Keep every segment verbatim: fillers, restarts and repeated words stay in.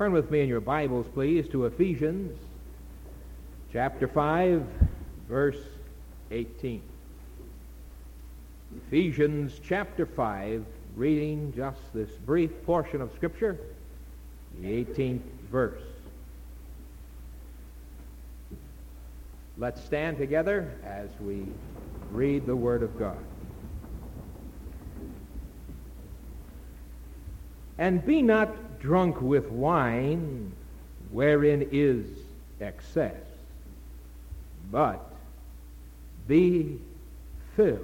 Turn with me in your Bibles, please, to Ephesians chapter five, verse eighteen. Ephesians chapter five, reading just this brief portion of Scripture, the eighteenth verse. Let's stand together as we read the Word of God. And be not drunk with wine, wherein is excess, but be filled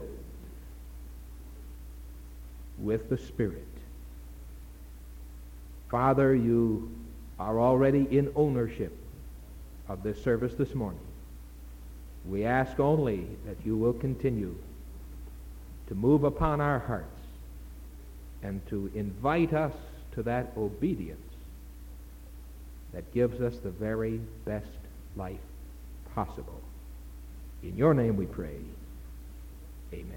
with the Spirit. Father, you are already in ownership of this service this morning. We ask only that you will continue to move upon our hearts and to invite us to that obedience that gives us the very best life possible. In your name we pray. Amen.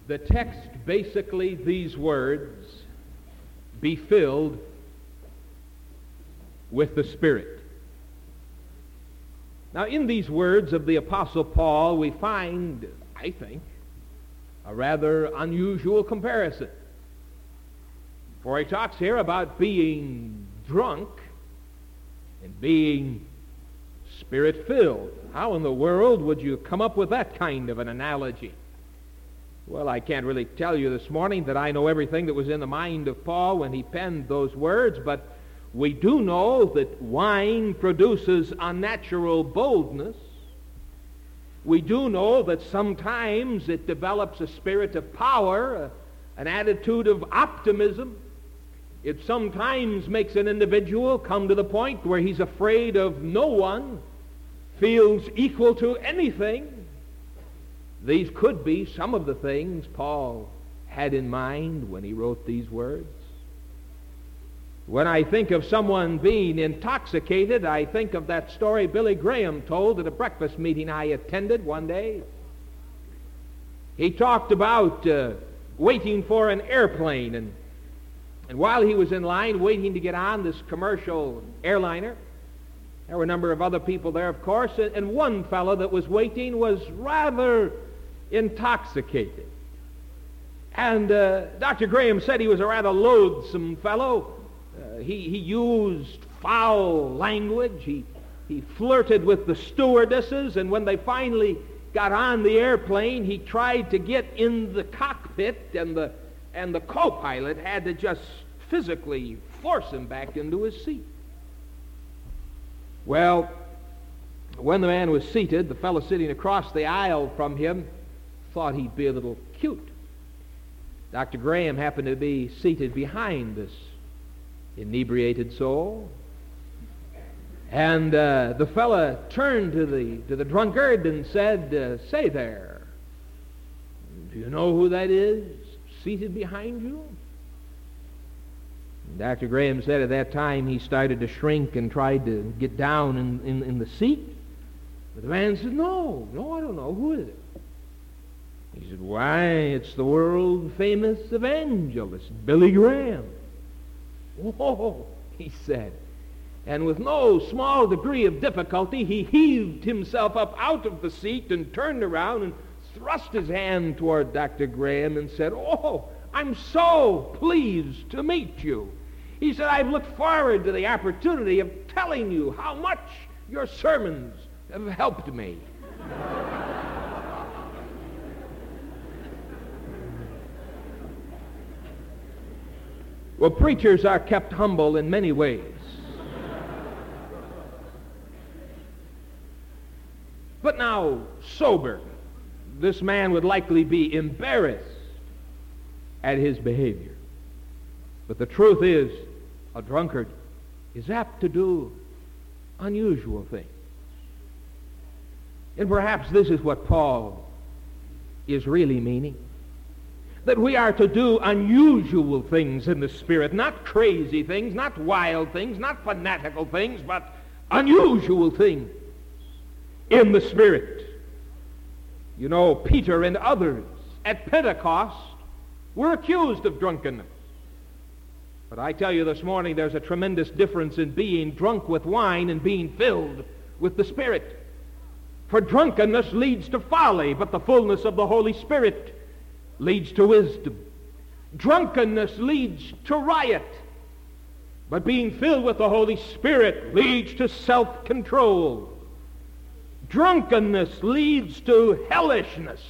The text, basically these words, be filled with the Spirit. Now, in these words of the Apostle Paul, we find, I think, a rather unusual comparison. For he talks here about being drunk and being Spirit-filled. How in the world would you come up with that kind of an analogy? Well, I can't really tell you this morning that I know everything that was in the mind of Paul when he penned those words, but we do know that wine produces unnatural boldness. We do know that sometimes it develops a spirit of power, an attitude of optimism. It sometimes makes an individual come to the point where he's afraid of no one, feels equal to anything. These could be some of the things Paul had in mind when he wrote these words. When I think of someone being intoxicated, I think of that story Billy Graham told at a breakfast meeting I attended one day. He talked about uh, waiting for an airplane, and, and while he was in line waiting to get on this commercial airliner, there were a number of other people there, of course, and, and one fellow that was waiting was rather intoxicated. And uh, Doctor Graham said he was a rather loathsome fellow. Uh, he, he used foul language. He, he flirted with the stewardesses, and when they finally got on the airplane, he tried to get in the cockpit, and the, and the co-pilot had to just physically force him back into his seat. Well, when the man was seated, the fellow sitting across the aisle from him thought he'd be a little cute. Doctor Graham happened to be seated behind this inebriated soul. And uh, the fellow turned to the to the drunkard and said, uh, say there, do you know who that is seated behind you? And Doctor Graham said at that time he started to shrink and tried to get down in, in, in the seat. But the man said, no, no, I don't know. Who is it? He said, why, it's the world-famous evangelist, Billy Graham. Whoa, he said. And with no small degree of difficulty, he heaved himself up out of the seat and turned around and thrust his hand toward Doctor Graham and said, oh, I'm so pleased to meet you. He said, I've looked forward to the opportunity of telling you how much your sermons have helped me. Well, preachers are kept humble in many ways. But now, sober, this man would likely be embarrassed at his behavior. But the truth is, a drunkard is apt to do unusual things. And perhaps this is what Paul is really meaning. That we are to do unusual things in the Spirit, not crazy things, not wild things, not fanatical things, but unusual things in the Spirit. You know, Peter and others at Pentecost were accused of drunkenness. But I tell you this morning, there's a tremendous difference in being drunk with wine and being filled with the Spirit. For drunkenness leads to folly, but the fullness of the Holy Spirit leads to wisdom. Drunkenness leads to riot, but being filled with the Holy Spirit leads to self-control. Drunkenness leads to hellishness,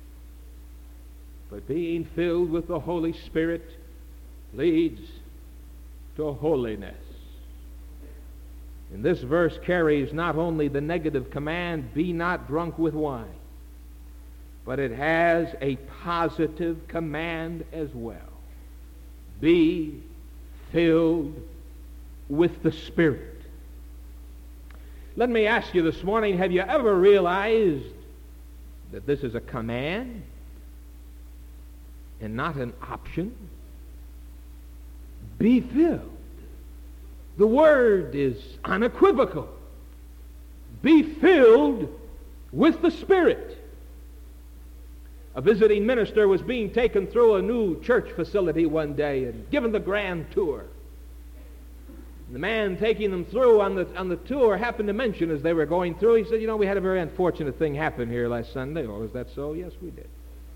but being filled with the Holy Spirit leads to holiness. And this verse carries not only the negative command, be not drunk with wine, but it has a positive command as well. Be filled with the Spirit. Let me ask you this morning, have you ever realized that this is a command and not an option? Be filled. The word is unequivocal. Be filled with the Spirit. A visiting minister was being taken through a new church facility one day and given the grand tour. The man taking them through on the on the tour happened to mention as they were going through, he said, you know, we had a very unfortunate thing happen here last Sunday. Oh, is that so? Yes, we did.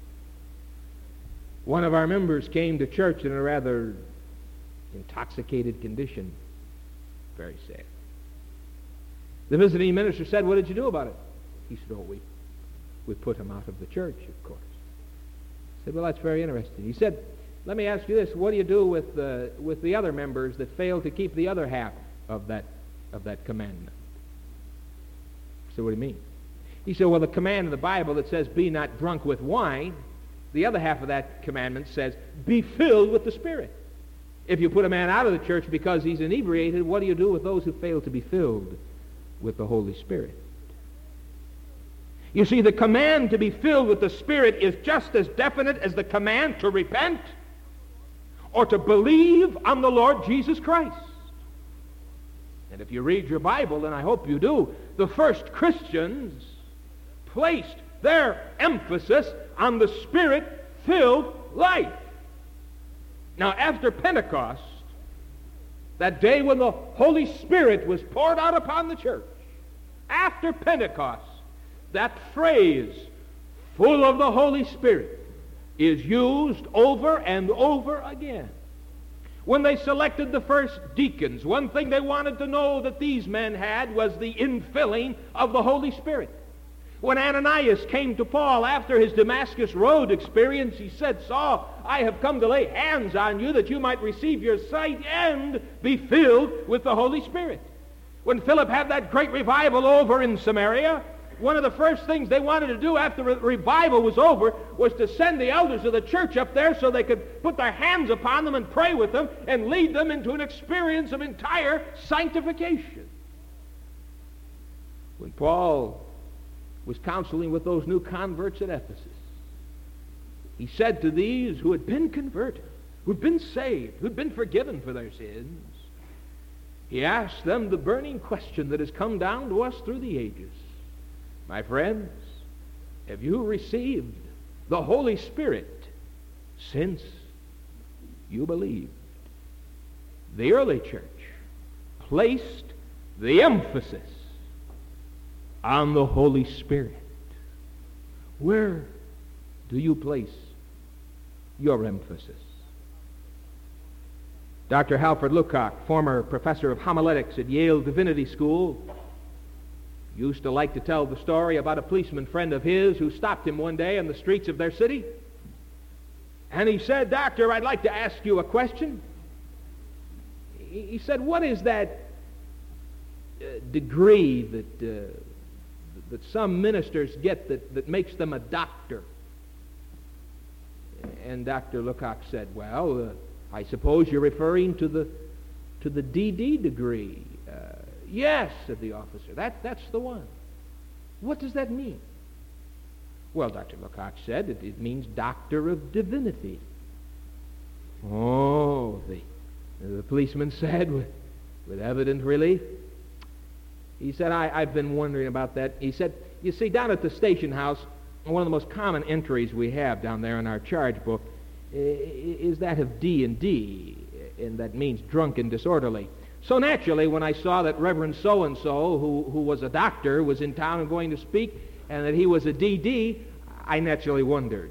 One of our members came to church in a rather intoxicated condition. Very sad. The visiting minister said, what did you do about it? He said, oh, we, we put him out of the church, of course. I said, well, that's very interesting. He said, let me ask you this, what do you do with the, with the other members that fail to keep the other half of that, of that commandment? I said, what do you mean? He said, well, the command of the Bible that says, be not drunk with wine, the other half of that commandment says, be filled with the Spirit. If you put a man out of the church because he's inebriated, what do you do with those who fail to be filled with the Holy Spirit? You see, the command to be filled with the Spirit is just as definite as the command to repent or to believe on the Lord Jesus Christ. And if you read your Bible, and I hope you do, the first Christians placed their emphasis on the Spirit-filled life. Now, after Pentecost, that day when the Holy Spirit was poured out upon the church, after Pentecost, that phrase, full of the Holy Spirit, is used over and over again. When they selected the first deacons, one thing they wanted to know that these men had was the infilling of the Holy Spirit. When Ananias came to Paul after his Damascus Road experience, he said, Saul, I have come to lay hands on you that you might receive your sight and be filled with the Holy Spirit. When Philip had that great revival over in Samaria, one of the first things they wanted to do after the revival was over was to send the elders of the church up there so they could put their hands upon them and pray with them and lead them into an experience of entire sanctification. When Paul was counseling with those new converts at Ephesus, he said to these who had been converted, who had been saved, who had been forgiven for their sins, he asked them the burning question that has come down to us through the ages. My friends, have you received the Holy Spirit since you believed? The early church placed the emphasis on the Holy Spirit. Where do you place your emphasis? Doctor Halford Lukacs, former professor of homiletics at Yale Divinity School, used to like to tell the story about a policeman friend of his who stopped him one day on the streets of their city. And he said, Doctor, I'd like to ask you a question. He said, what is that uh, degree that uh, that some ministers get that, that makes them a doctor? And Doctor Lukacs said, well, uh, I suppose you're referring to the to the D D degree. Uh, yes, said the officer, that, that's the one. What does that mean? Well, Doctor Lukacs said, it, it means Doctor of Divinity. Oh, the, the policeman said with, with evident relief. He said, I, I've been wondering about that. He said, you see, down at the station house, one of the most common entries we have down there in our charge book is that of D and D, and that means drunk and disorderly. So naturally, when I saw that Reverend so-and-so, who, who was a doctor, was in town and going to speak, and that he was a D D, I naturally wondered.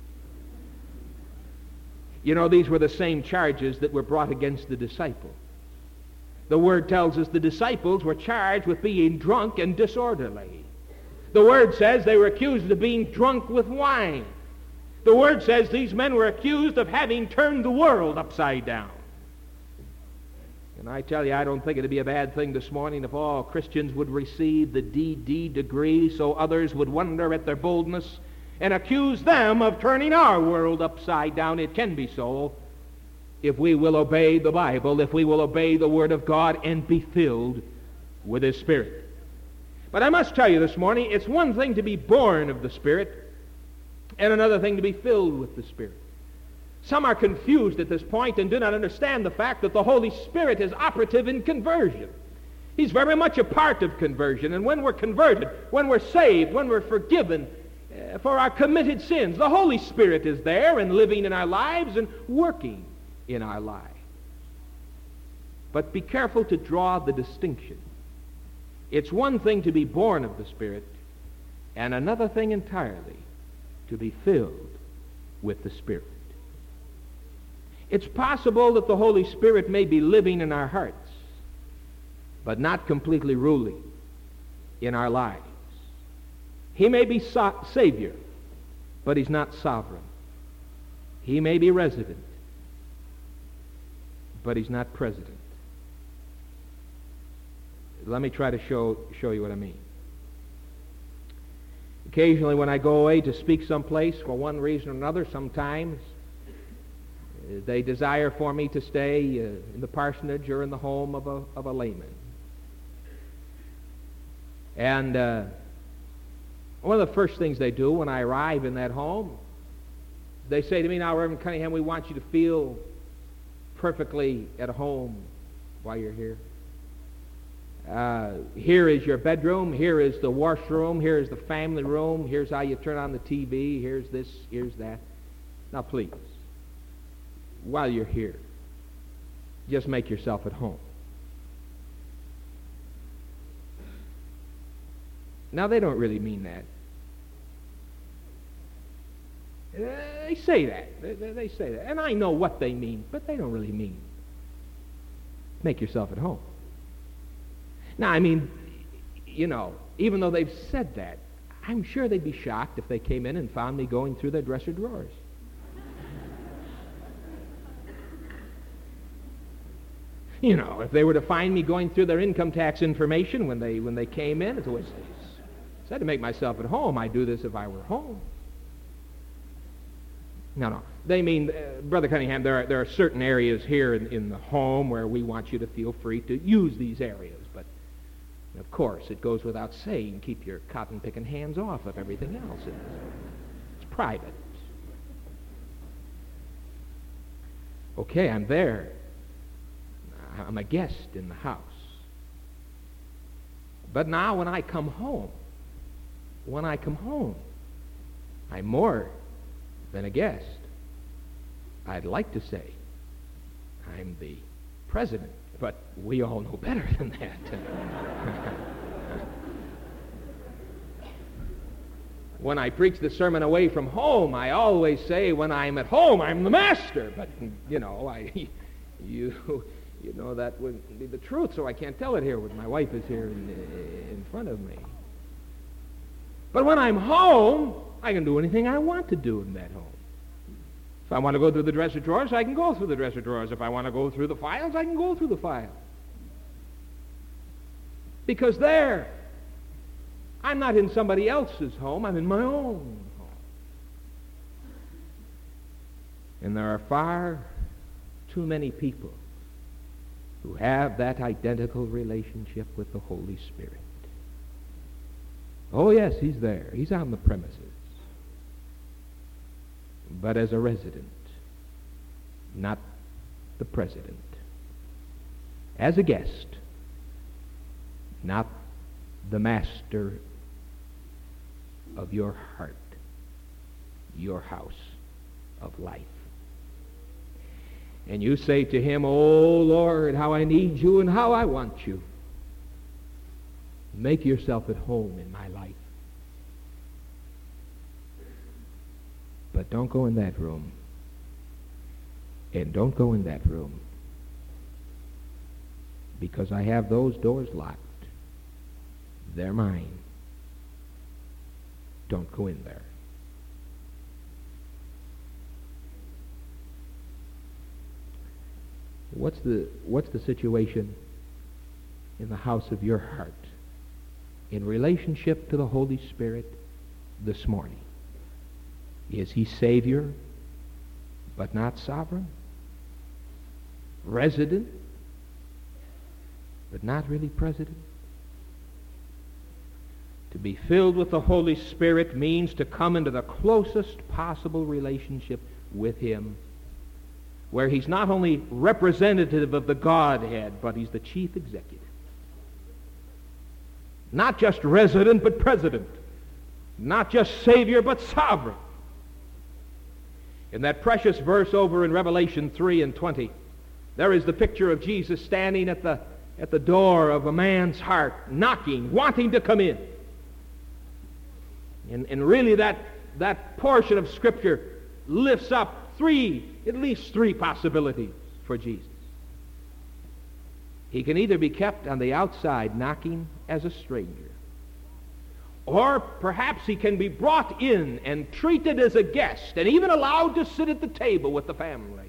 You know, these were the same charges that were brought against the disciples. The Word tells us the disciples were charged with being drunk and disorderly. The Word says they were accused of being drunk with wine. The Word says these men were accused of having turned the world upside down. And I tell you, I don't think it'd be a bad thing this morning if all Christians would receive the D D degree so others would wonder at their boldness and accuse them of turning our world upside down. It can be so if we will obey the Bible, if we will obey the Word of God and be filled with His Spirit. But I must tell you this morning, it's one thing to be born of the Spirit and another thing to be filled with the Spirit. Some are confused at this point and do not understand the fact that the Holy Spirit is operative in conversion. He's very much a part of conversion. And when we're converted, when we're saved, when we're forgiven, uh, for our committed sins. The Holy Spirit is there and living in our lives and working in our lives. But be careful to draw the distinction. It's one thing to be born of the Spirit, and another thing entirely to be filled with the Spirit. It's possible that the Holy Spirit may be living in our hearts, but not completely ruling in our lives. He may be so- Savior, but he's not sovereign. He may be resident, but he's not president. Let me try to show, show you what I mean. Occasionally when I go away to speak someplace for one reason or another, sometimes uh, they desire for me to stay uh, in the parsonage or in the home of a, of a layman. And uh, one of the first things they do when I arrive in that home, they say to me, "Now, Reverend Cunningham, we want you to feel perfectly at home while you're here. Uh, here is your bedroom, here is the washroom, here is the family room, here's how you turn on the T V, here's this, here's that. Now please, while you're here, just make yourself at home." Now they don't really mean that. Uh, they say that. They, they, they say that. And I know what they mean, but they don't really mean make yourself at home. Now, I mean, you know, even though they've said that, I'm sure they'd be shocked if they came in and found me going through their dresser drawers. You know, if they were to find me going through their income tax information when they when they came in, it's always said to make myself at home. I'd do this if I were home. No, no. They mean, uh, Brother Cunningham, there are, there are certain areas here in, in the home where we want you to feel free to use these areas, but of course, it goes without saying, keep your cotton-picking hands off of everything else. It's, it's private. Okay, I'm there. I'm a guest in the house. But now when I come home, when I come home, I'm more than a guest. I'd like to say I'm the president. But we all know better than that. When I preach the sermon away from home, I always say when I'm at home, I'm the master. But, you know, I, you, you know that wouldn't be the truth, so I can't tell it here when my wife is here in, in front of me. But when I'm home, I can do anything I want to do in that home. If I want to go through the dresser drawers, I can go through the dresser drawers. If I want to go through the files, I can go through the files. Because there, I'm not in somebody else's home, I'm in my own home. And there are far too many people who have that identical relationship with the Holy Spirit. Oh yes, he's there. He's on the premises. But as a resident, not the president. As a guest, not the master of your heart, your house of life. And you say to him, "Oh Lord, how I need you and how I want you. Make yourself at home in my life." But don't go in that room. And don't go in that room. Because I have those doors locked. They're mine. Don't go in there. What's the, what's the situation in the house of your heart in relationship to the Holy Spirit this morning? Is he Savior, but not sovereign? Resident, but not really president? To be filled with the Holy Spirit means to come into the closest possible relationship with him, where he's not only representative of the Godhead, but he's the chief executive. Not just resident, but president. Not just Savior, but sovereign. In that precious verse over in Revelation three and twenty, there is the picture of Jesus standing at the, at the door of a man's heart, knocking, wanting to come in. And, and really that, that portion of Scripture lifts up three, at least three possibilities for Jesus. He can either be kept on the outside knocking as a stranger, or perhaps he can be brought in and treated as a guest and even allowed to sit at the table with the family.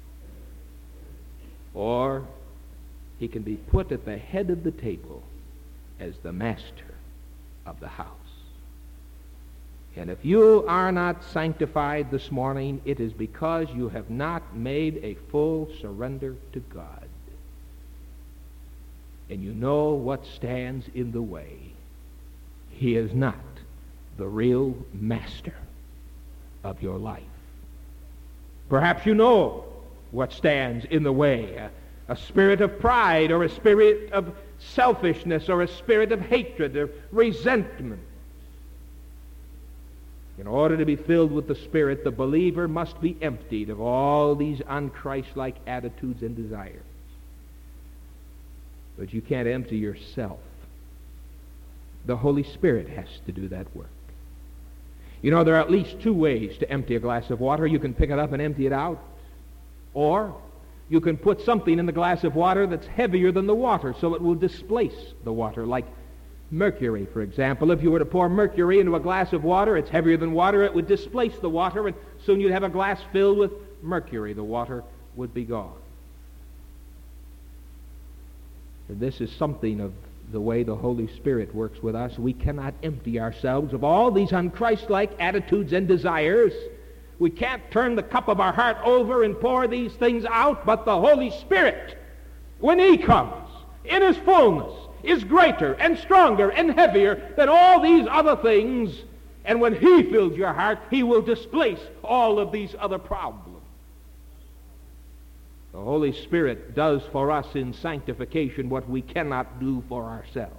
Or he can be put at the head of the table as the master of the house. And if you are not sanctified this morning, it is because you have not made a full surrender to God. And you know what stands in the way. He is not the real master of your life. Perhaps you know what stands in the way. A, a spirit of pride, or a spirit of selfishness, or a spirit of hatred or resentment. In order to be filled with the Spirit, the believer must be emptied of all these un-Christ-like attitudes and desires. But you can't empty yourself. The Holy Spirit has to do that work. You know, there are at least two ways to empty a glass of water. You can pick it up and empty it out, or you can put something in the glass of water that's heavier than the water, so it will displace the water, like mercury, for example. If you were to pour mercury into a glass of water, it's heavier than water, it would displace the water, and soon you'd have a glass filled with mercury. The water would be gone. And this is something of the way the Holy Spirit works with us. We cannot empty ourselves of all these un-Christ-like attitudes and desires. We can't turn the cup of our heart over and pour these things out, but the Holy Spirit, when He comes in His fullness, is greater and stronger and heavier than all these other things. And when He fills your heart, He will displace all of these other problems. The Holy Spirit does for us in sanctification what we cannot do for ourselves.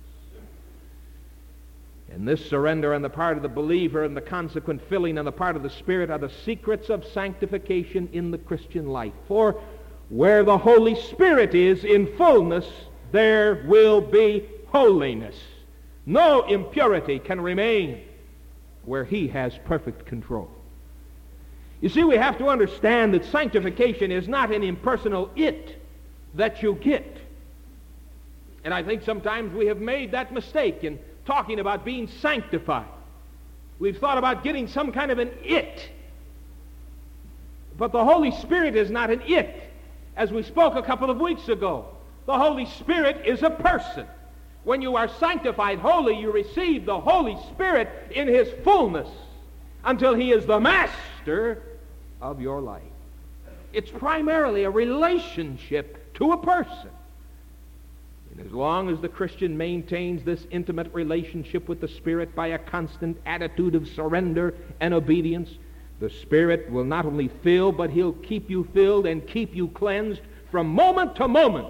And this surrender on the part of the believer and the consequent filling on the part of the Spirit are the secrets of sanctification in the Christian life. For where the Holy Spirit is in fullness, there will be holiness. No impurity can remain where He has perfect control. You see, we have to understand that sanctification is not an impersonal it that you get. And I think sometimes we have made that mistake in talking about being sanctified. We've thought about getting some kind of an it. But the Holy Spirit is not an it. As we spoke a couple of weeks ago, the Holy Spirit is a person. When you are sanctified holy, you receive the Holy Spirit in His fullness until He is the master of your life. It's primarily a relationship to a person. And as long as the Christian maintains this intimate relationship with the Spirit by a constant attitude of surrender and obedience, the Spirit will not only fill, but He'll keep you filled and keep you cleansed from moment to moment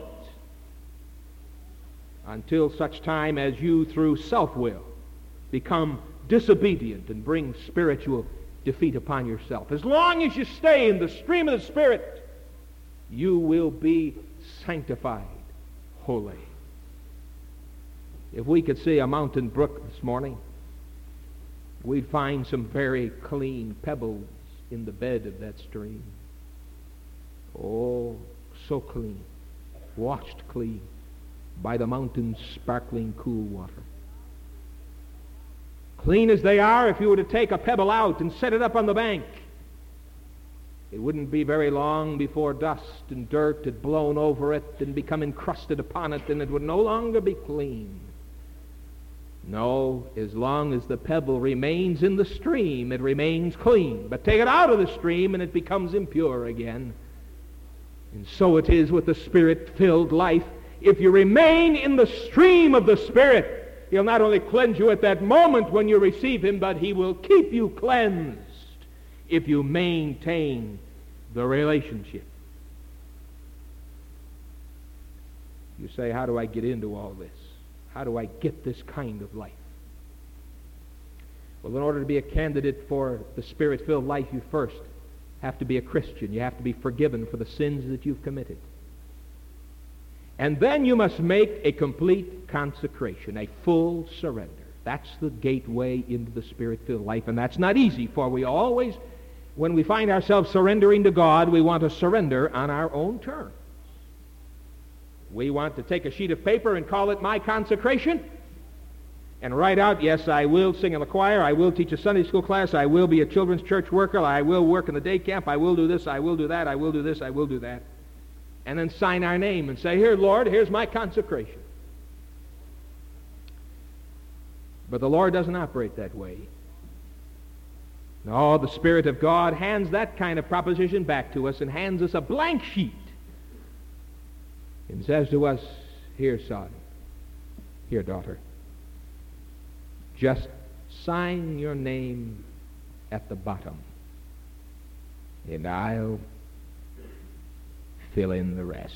until such time as you, through self-will, become disobedient and bring spiritual defeat upon yourself. As long as you stay in the stream of the Spirit, you will be sanctified holy. If we could see a mountain brook this morning, we'd find some very clean pebbles in the bed of that stream. Oh, so clean, washed clean by the mountain's sparkling cool water. Clean as they are, if you were to take a pebble out and set it up on the bank, it wouldn't be very long before dust and dirt had blown over it and become encrusted upon it, and it would no longer be clean. No, as long as the pebble remains in the stream, it remains clean. But take it out of the stream and it becomes impure again. And so it is with the Spirit-filled life. If you remain in the stream of the Spirit, He'll not only cleanse you at that moment when you receive Him, but He will keep you cleansed if you maintain the relationship. You say, how do I get into all this? How do I get this kind of life? Well, in order to be a candidate for the Spirit-filled life, you first have to be a Christian. You have to be forgiven for the sins that you've committed. And then you must make a complete consecration, a full surrender. That's the gateway into the Spirit-filled life, and that's not easy, for we always, when we find ourselves surrendering to God, we want to surrender on our own terms. We want to take a sheet of paper and call it my consecration, and write out, yes, I will sing in the choir, I will teach a Sunday school class, I will be a children's church worker, I will work in the day camp, I will do this, I will do that, I will do this, I will do that. And then sign our name and say, here, Lord, here's my consecration. But the Lord doesn't operate that way. No, the Spirit of God hands that kind of proposition back to us and hands us a blank sheet and says to us, here, son, here, daughter, just sign your name at the bottom, and I'll fill in the rest.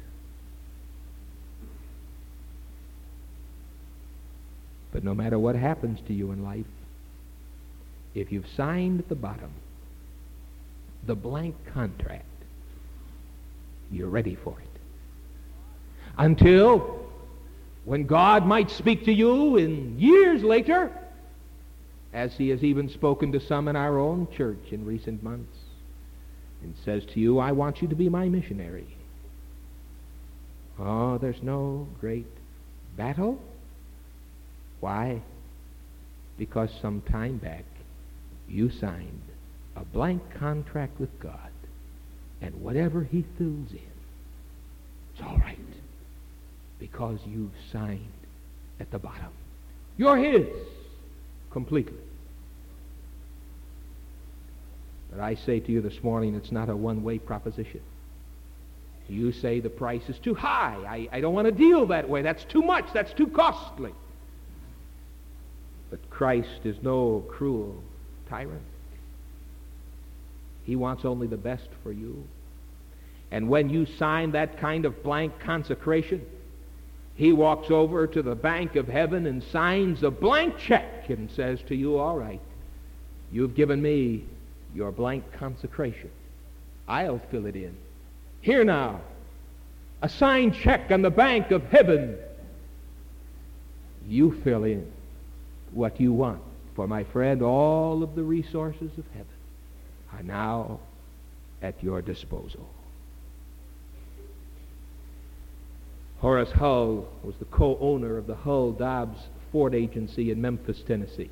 But no matter what happens to you in life, if you've signed at the bottom the blank contract, you're ready for it. Until when God might speak to you in years later, as he has even spoken to some in our own church in recent months, and says to you, I want you to be my missionary. Oh, there's no great battle. Why? Because some time back you signed a blank contract with God, and whatever he fills in, it's all right, because you've signed at the bottom. You're his completely. But I say to you this morning, it's not a one-way proposition. You say the price is too high. I, I don't want to deal that way. That's too much. That's too costly. But Christ is no cruel tyrant. He wants only the best for you. And when you sign that kind of blank consecration, he walks over to the bank of heaven and signs a blank check and says to you, all right, you've given me your blank consecration. I'll fill it in. Here now, a signed check on the bank of heaven. You fill in what you want. For my friend, all of the resources of heaven are now at your disposal. Horace Hull was the co-owner of the Hull Dobbs Ford Agency in Memphis, Tennessee.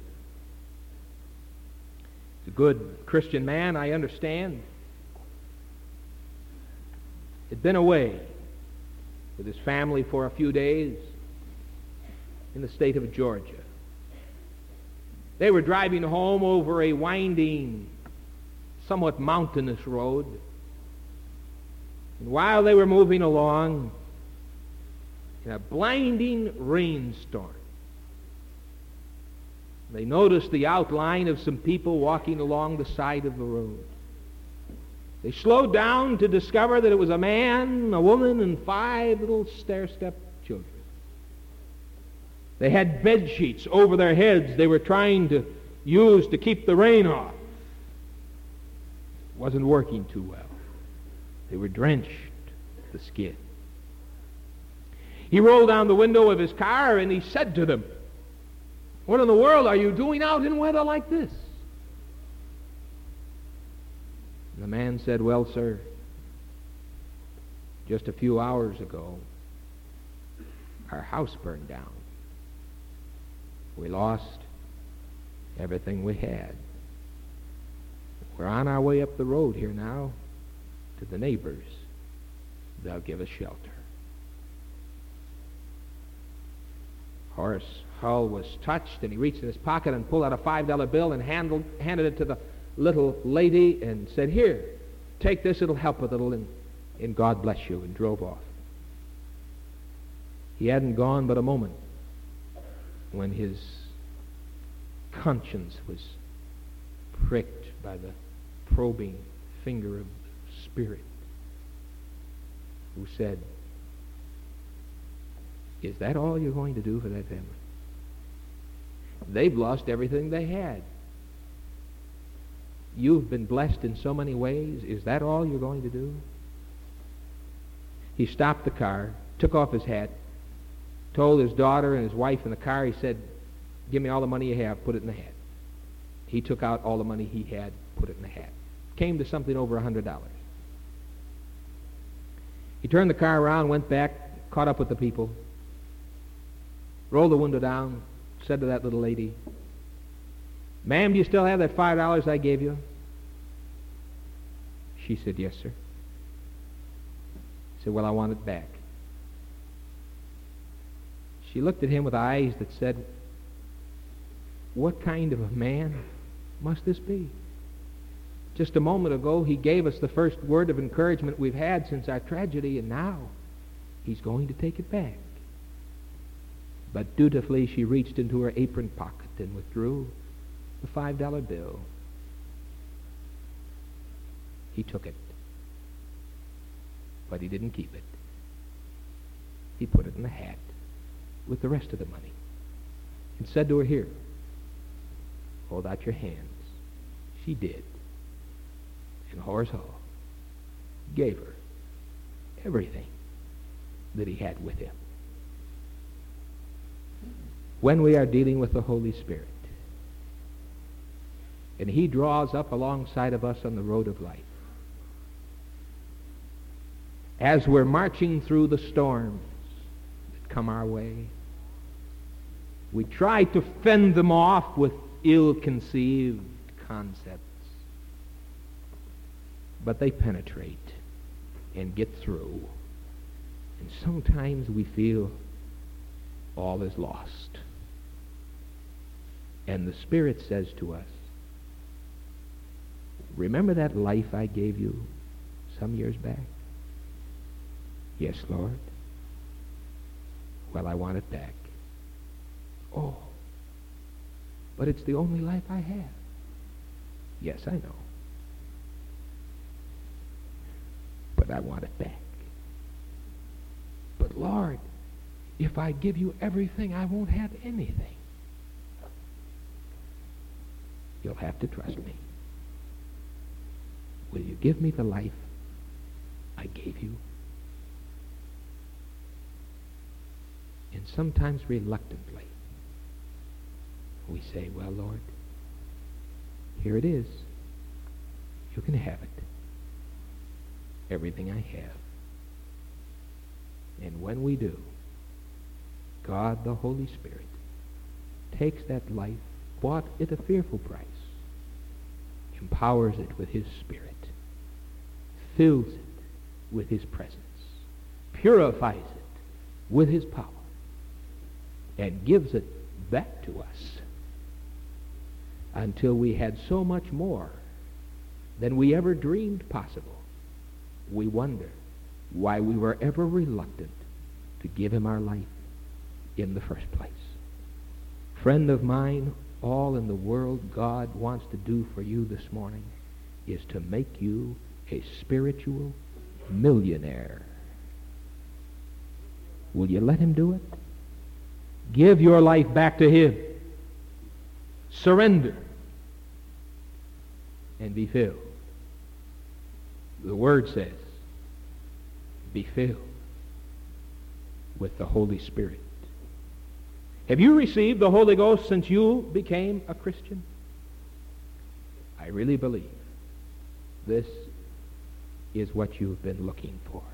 He's a good Christian man, I understand. He'd been away with his family for a few days in the state of Georgia. They were driving home over a winding, somewhat mountainous road. And while they were moving along in a blinding rainstorm, they noticed the outline of some people walking along the side of the road. They slowed down to discover that it was a man, a woman, and five little stair-step children. They had bed sheets over their heads they were trying to use to keep the rain off. It wasn't working too well. They were drenched to the skin. He rolled down the window of his car and he said to them, what in the world are you doing out in weather like this? And the man said, well, sir, just a few hours ago, our house burned down. We lost everything we had. We're on our way up the road here now to the neighbors. They'll give us shelter. Horace Hull was touched, and he reached in his pocket and pulled out a five dollar bill and handled, handed it to the little lady and said, here, take this, it'll help a little, and, and God bless you, and drove off. He hadn't gone but a moment when his conscience was pricked by the probing finger of the Spirit, who said, is that all you're going to do for that family? They've lost everything they had. You've been blessed in so many ways. Is that all you're going to do? He stopped the car, took off his hat, told his daughter and his wife in the car, he said, give me all the money you have, put it in the hat. He took out all the money he had, put it in the hat. Came to something over a hundred dollars. He turned the car around, went back, caught up with the people, rolled the window down, said to that little lady, ma'am, do you still have that five dollars I gave you? She said, yes, sir. He said, well, I want it back. She looked at him with eyes that said, what kind of a man must this be? Just a moment ago, he gave us the first word of encouragement we've had since our tragedy, and now he's going to take it back. But dutifully, she reached into her apron pocket and withdrew the five dollar bill. He took it, but he didn't keep it. He put it in the hat with the rest of the money and said to her, here, hold out your hands. She did. And Horace Hall gave her everything that he had with him. When we are dealing with the Holy Spirit, and he draws up alongside of us on the road of life, as we're marching through the storms that come our way, we try to fend them off with ill-conceived concepts, but they penetrate and get through, and sometimes we feel all is lost. And the Spirit says to us, remember that life I gave you some years back? Yes, Lord. Well, I want it back. Oh, but it's the only life I have. Yes, I know. But I want it back. But Lord, if I give you everything, I won't have anything. You'll have to trust me. Will you give me the life I gave you? And sometimes reluctantly, we say, well, Lord, here it is. You can have it. Everything I have. And when we do, God, the Holy Spirit, takes that life, bought at a fearful price, empowers it with his Spirit, fills it with his presence, purifies it with his power, and gives it back to us until we had so much more than we ever dreamed possible. We wonder why we were ever reluctant to give him our life in the first place. Friend of mine, all in the world God wants to do for you this morning is to make you a spiritual millionaire. Will you let him do it? Give your life back to him. Surrender and be filled. The Word says, be filled with the Holy Spirit. Have you received the Holy Ghost since you became a Christian? I really believe this is what you've been looking for.